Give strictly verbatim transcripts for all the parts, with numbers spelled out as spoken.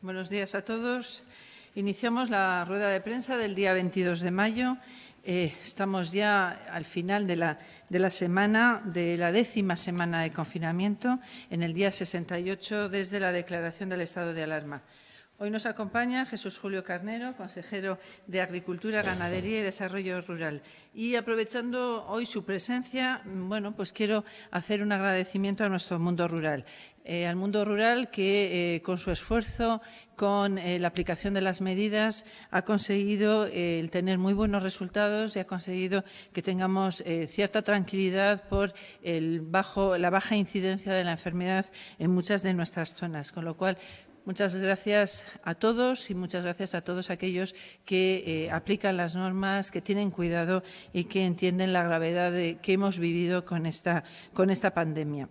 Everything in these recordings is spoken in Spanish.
Buenos días a todos. Iniciamos la rueda de prensa del día veintidós de mayo. Eh, estamos ya al final de la, de la semana, de la décima semana de confinamiento, en el día sesenta y ocho desde la declaración del estado de alarma. Hoy nos acompaña Jesús Julio Carnero, consejero de Agricultura, Ganadería y Desarrollo Rural. Y aprovechando hoy su presencia, bueno, pues quiero hacer un agradecimiento a nuestro mundo rural. Eh, al mundo rural que, eh, con su esfuerzo, con eh, la aplicación de las medidas, ha conseguido eh, el tener muy buenos resultados y ha conseguido que tengamos eh, cierta tranquilidad por el bajo, la baja incidencia de la enfermedad en muchas de nuestras zonas, con lo cual muchas gracias a todos y muchas gracias a todos aquellos que eh, aplican las normas, que tienen cuidado y que entienden la gravedad de, que hemos vivido con esta, con esta pandemia.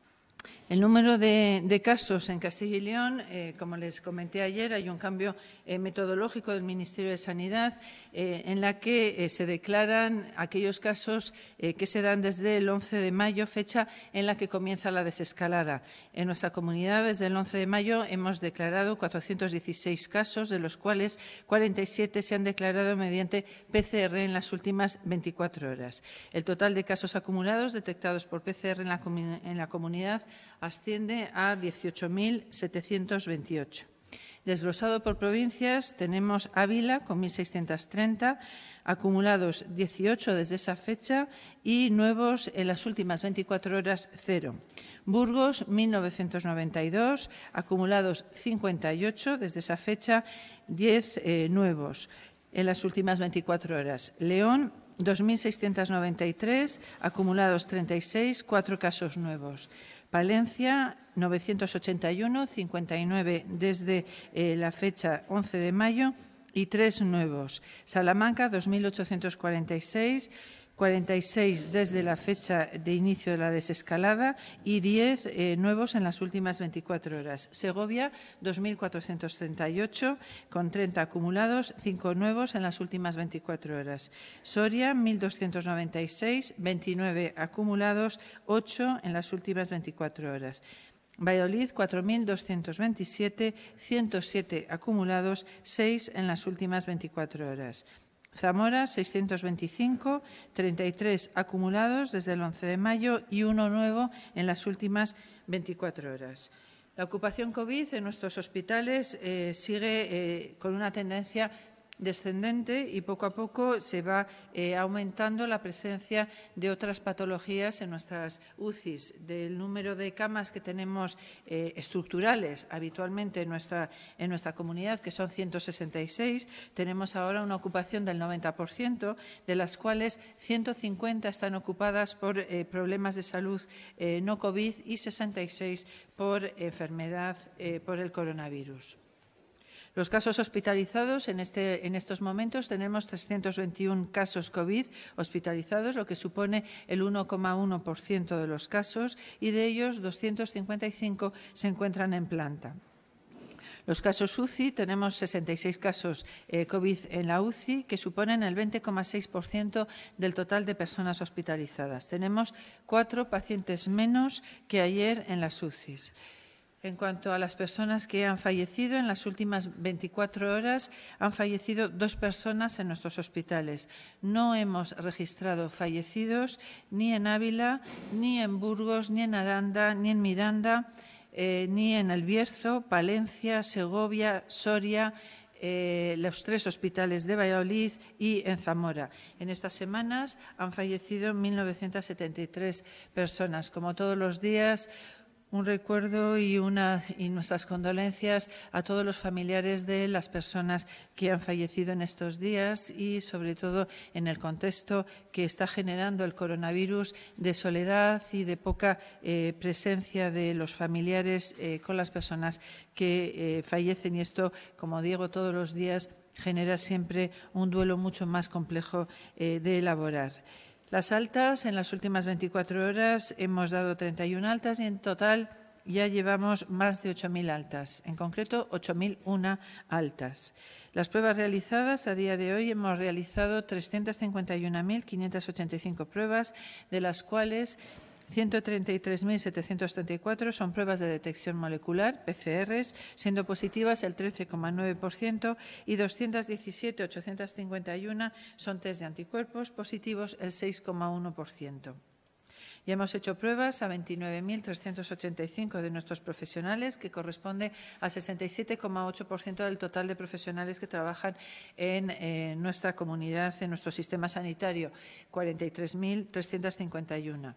El número de, de casos en Castilla y León, eh, como les comenté ayer, hay un cambio eh, metodológico del Ministerio de Sanidad eh, en la que eh, se declaran aquellos casos eh, que se dan desde el once de mayo, fecha en la que comienza la desescalada. En nuestra comunidad, desde el once de mayo, hemos declarado cuatrocientos dieciséis casos, de los cuales cuarenta y siete se han declarado mediante P C R en las últimas veinticuatro horas. El total de casos acumulados detectados por P C R en la, en la comunidad asciende a dieciocho mil setecientos veintiocho. Desglosado por provincias, tenemos Ávila con mil seiscientos treinta, acumulados dieciocho desde esa fecha y nuevos en las últimas veinticuatro horas cero. Burgos, mil novecientos noventa y dos, acumulados cincuenta y ocho desde esa fecha, diez eh, nuevos en las últimas veinticuatro horas. León, dos mil seiscientos noventa y tres, acumulados treinta y seis, cuatro casos nuevos. Palencia, novecientos ochenta y uno, cincuenta y nueve desde eh, la fecha once de mayo y tres nuevos. Salamanca, dos mil ochocientos cuarenta y seis, cuarenta y seis desde la fecha de inicio de la desescalada y diez eh, nuevos en las últimas veinticuatro horas. Segovia, dos mil cuatrocientos treinta y ocho, con treinta acumulados, cinco nuevos en las últimas veinticuatro horas. Soria, mil doscientos noventa y seis, veintinueve acumulados, ocho en las últimas veinticuatro horas. Valladolid, cuatro mil doscientos veintisiete, ciento siete acumulados, seis en las últimas veinticuatro horas. Zamora, seiscientos veinticinco, treinta y tres acumulados desde el once de mayo y uno nuevo en las últimas veinticuatro horas. La ocupación COVID en nuestros hospitales eh, sigue eh, con una tendencia descendente y poco a poco se va eh, aumentando la presencia de otras patologías en nuestras U C Is. Del número de camas que tenemos eh, estructurales habitualmente en nuestra, en nuestra comunidad, que son ciento sesenta y seis, tenemos ahora una ocupación del noventa por ciento, de las cuales ciento cincuenta están ocupadas por eh, problemas de salud eh, no COVID y sesenta y seis por enfermedad eh, por el coronavirus. Los casos hospitalizados, en, este, en estos momentos tenemos trescientos veintiuno casos COVID hospitalizados, lo que supone el uno coma uno por ciento de los casos, y de ellos doscientos cincuenta y cinco se encuentran en planta. Los casos U C I, tenemos sesenta y seis casos eh, COVID en la U C I, que suponen el veinte coma seis por ciento del total de personas hospitalizadas. Tenemos cuatro pacientes menos que ayer en las U C Is. En cuanto a las personas que han fallecido, en las últimas veinticuatro horas han fallecido dos personas en nuestros hospitales. No hemos registrado fallecidos ni en Ávila, ni en Burgos, ni en Aranda, ni en Miranda, eh, ni en El Bierzo, Palencia, Segovia, Soria, eh, los tres hospitales de Valladolid y en Zamora. En estas semanas han fallecido mil novecientos setenta y tres personas. Como todos los días, un recuerdo y, una, y nuestras condolencias a todos los familiares de las personas que han fallecido en estos días y, sobre todo, en el contexto que está generando el coronavirus de soledad y de poca eh, presencia de los familiares eh, con las personas que eh, fallecen. Y esto, como digo todos los días, genera siempre un duelo mucho más complejo eh, de elaborar. Las altas, en las últimas veinticuatro horas hemos dado treinta y una altas y en total ya llevamos más de ocho mil altas, en concreto ocho mil una altas. Las pruebas realizadas a día de hoy hemos realizado trescientas cincuenta y una mil quinientas ochenta y cinco pruebas, de las cuales ciento treinta y tres mil setecientos treinta y cuatro son pruebas de detección molecular, P C Rs, siendo positivas el trece coma nueve por ciento y doscientos diecisiete mil ochocientos cincuenta y uno son test de anticuerpos positivos el seis coma uno por ciento. Y hemos hecho pruebas a veintinueve mil trescientos ochenta y cinco de nuestros profesionales, que corresponde al sesenta y siete coma ocho por ciento del total de profesionales que trabajan en eh, nuestra comunidad, en nuestro sistema sanitario, cuarenta y tres mil trescientos cincuenta y uno.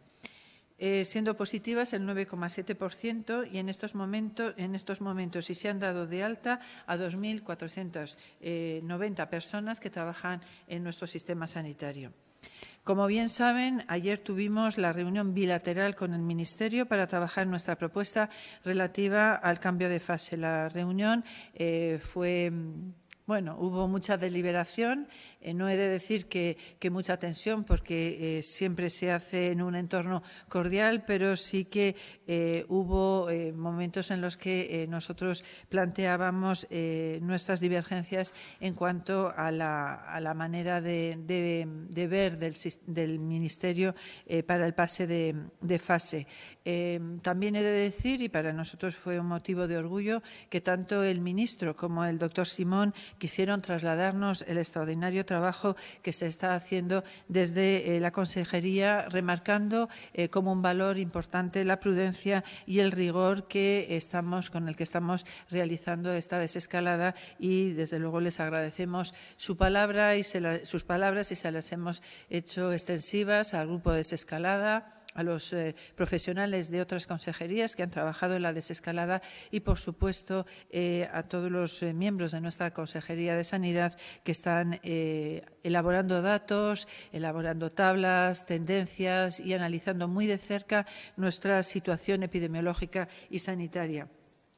Eh, siendo positivas el nueve coma siete por ciento y en estos momentos, en estos momentos y se han dado de alta a dos mil cuatrocientas noventa personas que trabajan en nuestro sistema sanitario. Como bien saben, ayer tuvimos la reunión bilateral con el Ministerio para trabajar nuestra propuesta relativa al cambio de fase. La reunión eh, fue... Bueno, hubo mucha deliberación, eh, no he de decir que, que mucha tensión porque eh, siempre se hace en un entorno cordial, pero sí que eh, hubo eh, momentos en los que eh, nosotros planteábamos eh, nuestras divergencias en cuanto a la, a la manera de, de, de ver del, del Ministerio eh, para el pase de, de fase. Eh, también he de decir, y para nosotros fue un motivo de orgullo, que tanto el ministro como el doctor Simón quisieron trasladarnos el extraordinario trabajo que se está haciendo desde eh, la Consejería, remarcando eh, como un valor importante la prudencia y el rigor que estamos, con el que estamos realizando esta desescalada, y desde luego les agradecemos su palabra y se la, sus palabras y se las hemos hecho extensivas al grupo de desescalada, a los eh, profesionales de otras consejerías que han trabajado en la desescalada y, por supuesto, eh, a todos los eh, miembros de nuestra Consejería de Sanidad que están eh, elaborando datos, elaborando tablas, tendencias y analizando muy de cerca nuestra situación epidemiológica y sanitaria.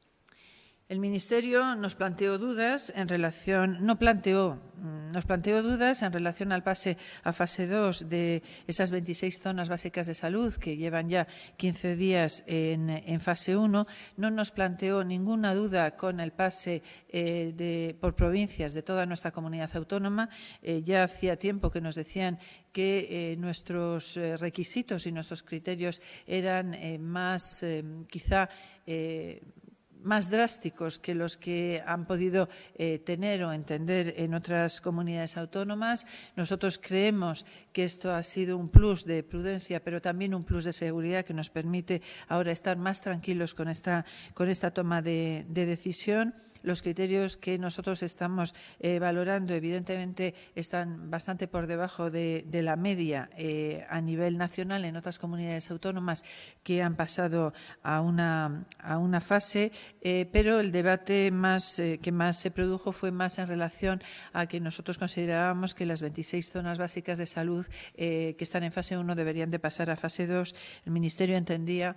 El Ministerio nos planteó dudas en relación, no planteó, nos planteó dudas en relación al pase a fase dos de esas veintiséis zonas básicas de salud que llevan ya quince días en, en fase uno. No nos planteó ninguna duda con el pase eh, de, por provincias de toda nuestra comunidad autónoma. Eh, ya hacía tiempo que nos decían que eh, nuestros eh, requisitos y nuestros criterios eran eh, más, eh, quizá, eh, más drásticos que los que han podido eh, tener o entender en otras comunidades autónomas. Nosotros creemos que esto ha sido un plus de prudencia, pero también un plus de seguridad que nos permite ahora estar más tranquilos con esta, con esta toma de, de decisión. Los criterios que nosotros estamos eh, valorando, evidentemente, están bastante por debajo de, de la media eh, a nivel nacional en otras comunidades autónomas que han pasado a una, a una fase, eh, pero el debate más, eh, que más se produjo fue más en relación a que nosotros considerábamos que las veintiséis zonas básicas de salud eh, que están en fase uno deberían de pasar a fase dos. El Ministerio entendía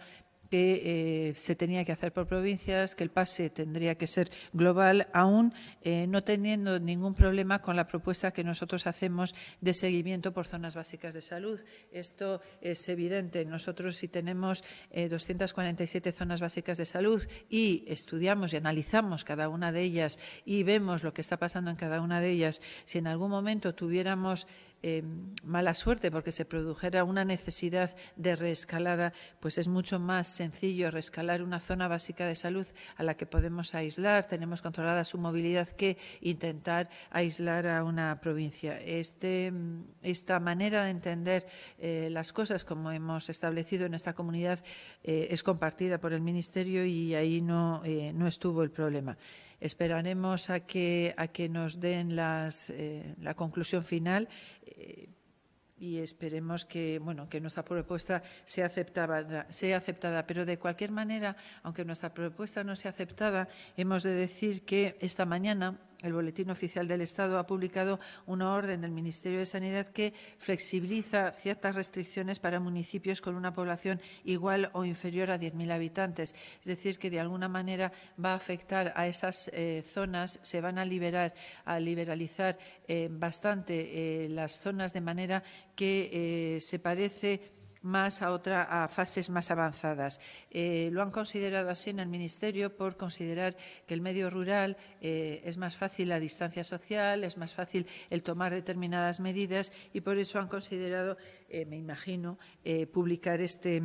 que eh, se tenía que hacer por provincias, que el pase tendría que ser global, aún eh, no teniendo ningún problema con la propuesta que nosotros hacemos de seguimiento por zonas básicas de salud. Esto es evidente. Nosotros, si tenemos eh, doscientas cuarenta y siete zonas básicas de salud y estudiamos y analizamos cada una de ellas y vemos lo que está pasando en cada una de ellas, si en algún momento tuviéramos Eh, mala suerte porque se produjera una necesidad de reescalada, pues es mucho más sencillo reescalar una zona básica de salud a la que podemos aislar, tenemos controlada su movilidad, que intentar aislar a una provincia. Este, esta manera de entender eh, las cosas, como hemos establecido en esta comunidad, eh, es compartida por el Ministerio y ahí no, eh, no estuvo el problema. Esperaremos a que, a que nos den las, eh, la conclusión final eh, y esperemos que, bueno, que nuestra propuesta sea aceptada, sea aceptada. Pero, de cualquier manera, aunque nuestra propuesta no sea aceptada, hemos de decir que esta mañana el Boletín Oficial del Estado ha publicado una orden del Ministerio de Sanidad que flexibiliza ciertas restricciones para municipios con una población igual o inferior a diez mil habitantes. Es decir, que de alguna manera va a afectar a esas eh, zonas, se van a liberar, a liberalizar eh, bastante eh, las zonas, de manera que eh, se parece más a otra a fases más avanzadas. Eh, lo han considerado así en el Ministerio por considerar que el medio rural eh, es más fácil la distancia social, es más fácil el tomar determinadas medidas y por eso han considerado, eh, me imagino, eh, publicar este,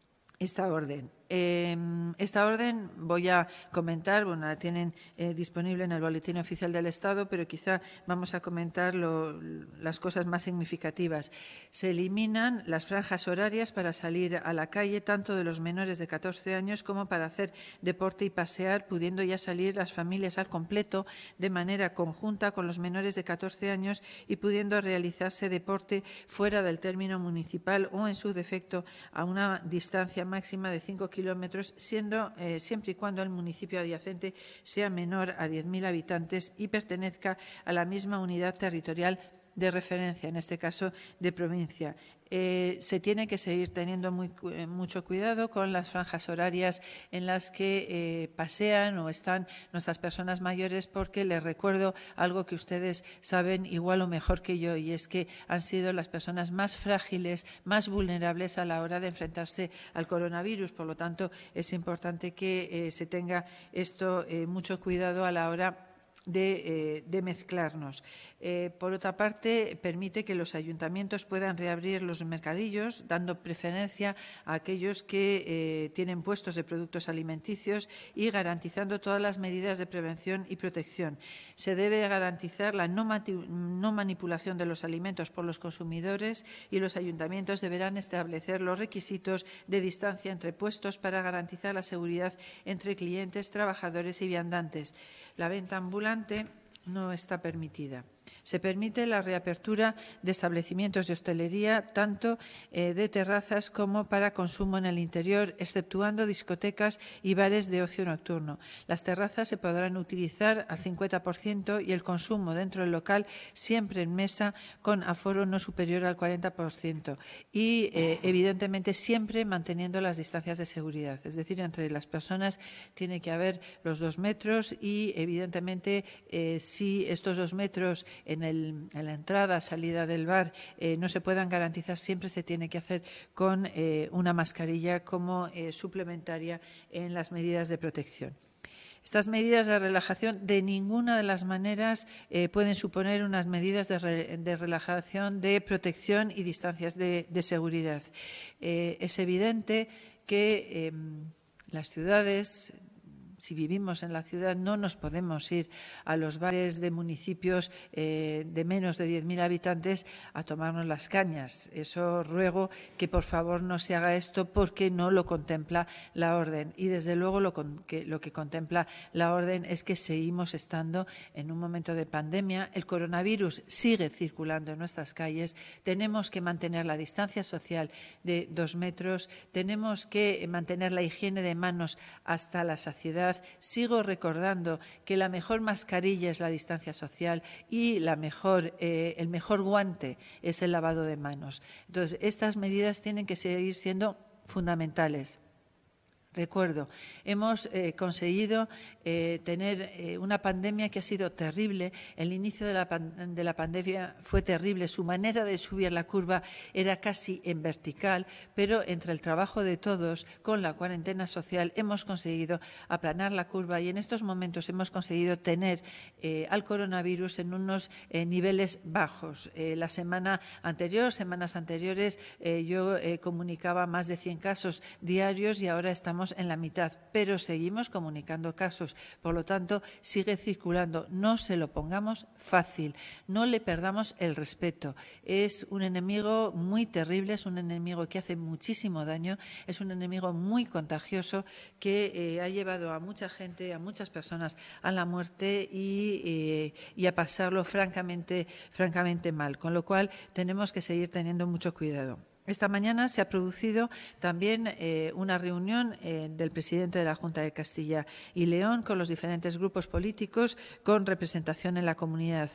esta orden. Eh, esta orden voy a comentar, bueno, la tienen eh, disponible en el Boletín Oficial del Estado, pero quizá vamos a comentar lo, las cosas más significativas. Se eliminan las franjas horarias para salir a la calle, tanto de los menores de catorce años como para hacer deporte y pasear, pudiendo ya salir las familias al completo de manera conjunta con los menores de catorce años y pudiendo realizarse deporte fuera del término municipal o, en su defecto, a una distancia máxima de cinco kilómetros, siendo eh, siempre y cuando el municipio adyacente sea menor a diez mil habitantes y pertenezca a la misma unidad territorial de referencia, en este caso de provincia. Eh, se tiene que seguir teniendo muy, eh, mucho cuidado con las franjas horarias en las que eh, pasean o están nuestras personas mayores, porque les recuerdo algo que ustedes saben igual o mejor que yo, y es que han sido las personas más frágiles, más vulnerables a la hora de enfrentarse al coronavirus. Por lo tanto, es importante que eh, se tenga esto eh, mucho cuidado a la hora De, eh, de mezclarnos. Eh, por otra parte, permite que los ayuntamientos puedan reabrir los mercadillos, dando preferencia a aquellos que eh, tienen puestos de productos alimenticios y garantizando todas las medidas de prevención y protección. Se debe garantizar la no, no manipulación de los alimentos por los consumidores y los ayuntamientos deberán establecer los requisitos de distancia entre puestos para garantizar la seguridad entre clientes, trabajadores y viandantes. La venta ambulante no está permitida. Se permite la reapertura de establecimientos de hostelería, tanto eh, de terrazas como para consumo en el interior, exceptuando discotecas y bares de ocio nocturno. Las terrazas se podrán utilizar al cincuenta por ciento y el consumo dentro del local siempre en mesa con aforo no superior al cuarenta por ciento y, eh, evidentemente, siempre manteniendo las distancias de seguridad. Es decir, entre las personas tiene que haber los dos metros y, evidentemente, eh, si estos dos metros en, el, en la entrada, salida del bar, eh, no se puedan garantizar, siempre se tiene que hacer con eh, una mascarilla como eh, suplementaria en las medidas de protección. Estas medidas de relajación de ninguna de las maneras eh, pueden suponer unas medidas de, re, de relajación de protección y distancias de, de seguridad. Eh, es evidente que eh, las ciudades, si vivimos en la ciudad, no nos podemos ir a los bares de municipios eh, de menos de diez mil habitantes a tomarnos las cañas. Eso ruego que por favor no se haga esto, porque no lo contempla la orden. Y desde luego lo, con, que, lo que contempla la orden es que seguimos estando en un momento de pandemia. El coronavirus sigue circulando en nuestras calles. Tenemos que mantener la distancia social de dos metros. Tenemos que mantener la higiene de manos hasta la saciedad. Sigo recordando que la mejor mascarilla es la distancia social y la mejor, eh, el mejor guante es el lavado de manos. Entonces, estas medidas tienen que seguir siendo fundamentales. Recuerdo, hemos eh, conseguido eh, tener eh, una pandemia que ha sido terrible. El inicio de la, pan de la pandemia fue terrible. Su manera de subir la curva era casi en vertical, pero entre el trabajo de todos, con la cuarentena social, hemos conseguido aplanar la curva y en estos momentos hemos conseguido tener eh, al coronavirus en unos eh, niveles bajos. Eh, la semana anterior, semanas anteriores, eh, yo eh, comunicaba más de cien casos diarios y ahora estamos en la mitad, pero seguimos comunicando casos. Por lo tanto, sigue circulando. No se lo pongamos fácil, no le perdamos el respeto. Es un enemigo muy terrible, es un enemigo que hace muchísimo daño, es un enemigo muy contagioso que eh, ha llevado a mucha gente, a muchas personas a la muerte y, eh, y a pasarlo francamente, francamente mal. Con lo cual, tenemos que seguir teniendo mucho cuidado. Esta mañana se ha producido también eh, una reunión eh, del presidente de la Junta de Castilla y León con los diferentes grupos políticos con representación en la comunidad.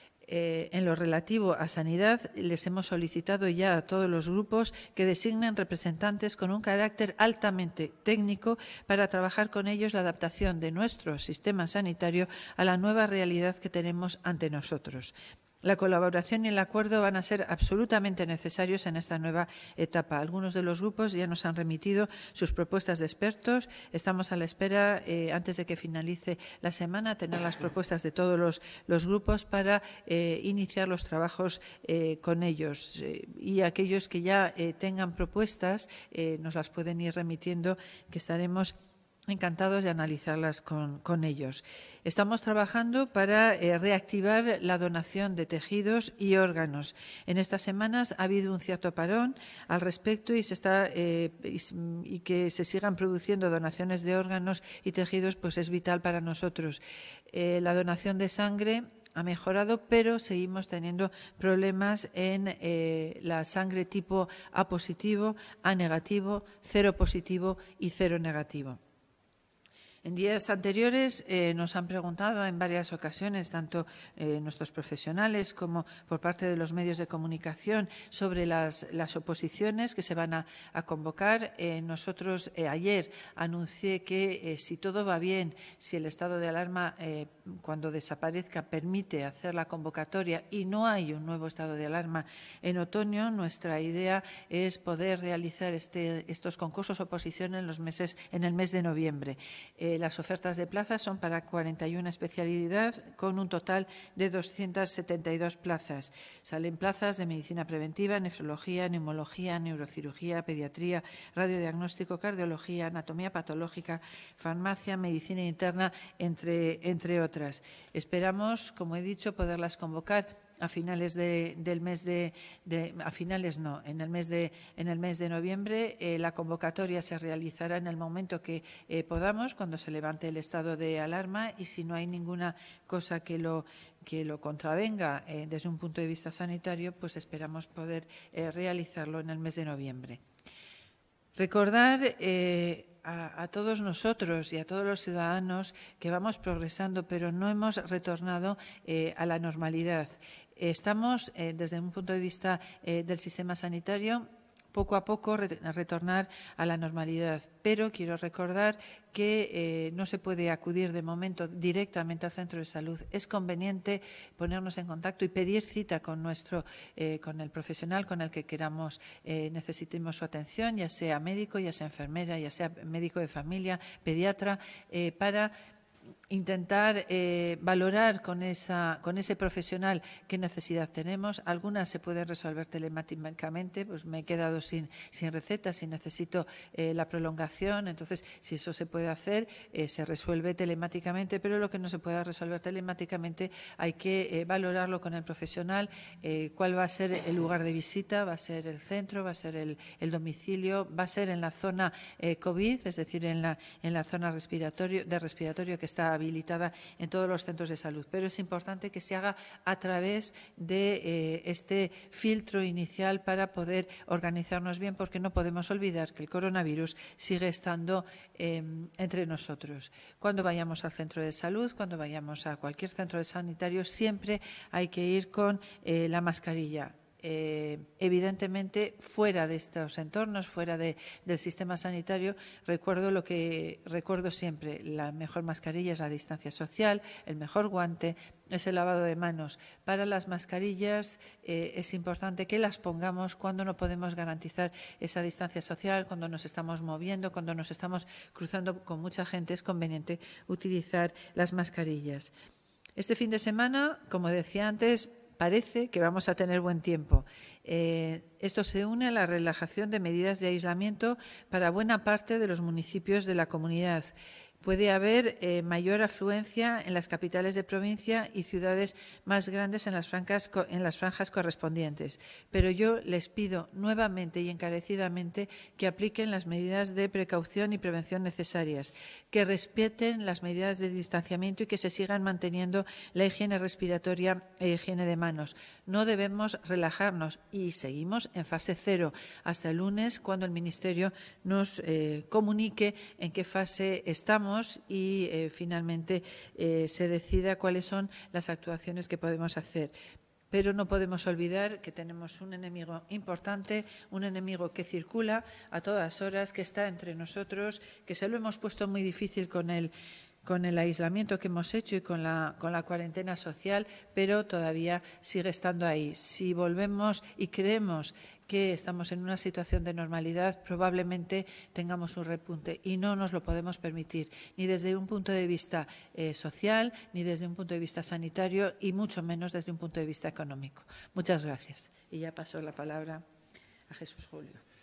Eh, en lo relativo a sanidad, les hemos solicitado ya a todos los grupos que designen representantes con un carácter altamente técnico para trabajar con ellos la adaptación de nuestro sistema sanitario a la nueva realidad que tenemos ante nosotros. La colaboración y el acuerdo van a ser absolutamente necesarios en esta nueva etapa. Algunos de los grupos ya nos han remitido sus propuestas de expertos. Estamos a la espera, eh, antes de que finalice la semana, tener las propuestas de todos los, los grupos para eh, iniciar los trabajos eh, con ellos. Eh, y aquellos que ya eh, tengan propuestas eh, nos las pueden ir remitiendo, que estaremos encantados de analizarlas con, con ellos. Estamos trabajando para eh, reactivar la donación de tejidos y órganos. En estas semanas ha habido un cierto parón al respecto y, se está, eh, y, y que se sigan produciendo donaciones de órganos y tejidos pues es vital para nosotros. Eh, la donación de sangre ha mejorado, pero seguimos teniendo problemas en eh, la sangre tipo A positivo, A negativo, cero positivo y cero negativo. En días anteriores eh, nos han preguntado en varias ocasiones, tanto eh, nuestros profesionales como por parte de los medios de comunicación, sobre las, las oposiciones que se van a, a convocar. Eh, nosotros eh, ayer anuncié que eh, si todo va bien, si el estado de alarma eh, cuando desaparezca permite hacer la convocatoria y no hay un nuevo estado de alarma en otoño, nuestra idea es poder realizar este, estos concursos oposición en los meses, en el mes de noviembre. Eh, Las ofertas de plazas son para cuarenta y una especialidades con un total de doscientas setenta y dos plazas. Salen plazas de medicina preventiva, nefrología, neumología, neurocirugía, pediatría, radiodiagnóstico, cardiología, anatomía patológica, farmacia, medicina interna, entre, entre otras. Esperamos, como he dicho, poderlas convocar a finales de, del mes de, de a finales no en el mes de en el mes de noviembre. Eh, la convocatoria se realizará en el momento que eh, podamos, cuando se levante el estado de alarma, y si no hay ninguna cosa que lo que lo contravenga eh, desde un punto de vista sanitario, pues esperamos poder eh, realizarlo en el mes de noviembre. Recordar eh, a, a todos nosotros y a todos los ciudadanos que vamos progresando, pero no hemos retornado eh, a la normalidad. Estamos, eh, desde un punto de vista eh, del sistema sanitario, poco a poco retornar a la normalidad. Pero quiero recordar que eh, no se puede acudir de momento directamente al centro de salud. Es conveniente ponernos en contacto y pedir cita con nuestro, eh, con el profesional con el que queramos, eh, necesitemos su atención, ya sea médico, ya sea enfermera, ya sea médico de familia, pediatra, eh, para intentar eh, valorar con, esa, con ese profesional qué necesidad tenemos. Algunas se pueden resolver telemáticamente, pues me he quedado sin, sin receta, si necesito eh, la prolongación, entonces si eso se puede hacer, eh, se resuelve telemáticamente, pero lo que no se pueda resolver telemáticamente hay que eh, valorarlo con el profesional, eh, cuál va a ser el lugar de visita, va a ser el centro, va a ser el, el domicilio, va a ser en la zona eh, COVID, es decir, en la, en la zona respiratorio, de respiratorio que está habilitada en todos los centros de salud, pero es importante que se haga a través de eh, este filtro inicial para poder organizarnos bien, porque no podemos olvidar que el coronavirus sigue estando eh, entre nosotros. Cuando vayamos al centro de salud, cuando vayamos a cualquier centro sanitario, siempre hay que ir con eh, la mascarilla. Eh, evidentemente, fuera de estos entornos, fuera de, del sistema sanitario, recuerdo lo que recuerdo siempre: la mejor mascarilla es la distancia social, el mejor guante es el lavado de manos. Para las mascarillas eh, es importante que las pongamos cuando no podemos garantizar esa distancia social, cuando nos estamos moviendo, cuando nos estamos cruzando con mucha gente. Es conveniente utilizar las mascarillas. Este fin de semana, como decía antes, parece que vamos a tener buen tiempo. Eh, esto se une a la relajación de medidas de aislamiento para buena parte de los municipios de la comunidad. Puede haber eh, mayor afluencia en las capitales de provincia y ciudades más grandes en las, franjas, en las franjas correspondientes. Pero yo les pido nuevamente y encarecidamente que apliquen las medidas de precaución y prevención necesarias, que respeten las medidas de distanciamiento y que se sigan manteniendo la higiene respiratoria e higiene de manos. No debemos relajarnos y seguimos en fase cero hasta el lunes, cuando el Ministerio nos eh, comunique en qué fase estamos y eh, finalmente eh, se decida cuáles son las actuaciones que podemos hacer. Pero no podemos olvidar que tenemos un enemigo importante, un enemigo que circula a todas horas, que está entre nosotros, que se lo hemos puesto muy difícil con el con el aislamiento que hemos hecho y con la, con la cuarentena social, pero todavía sigue estando ahí. Si volvemos y creemos que estamos en una situación de normalidad, probablemente tengamos un repunte y no nos lo podemos permitir, ni desde un punto de vista eh, social, ni desde un punto de vista sanitario y mucho menos desde un punto de vista económico. Muchas gracias. Y ya paso la palabra a Jesús Julio.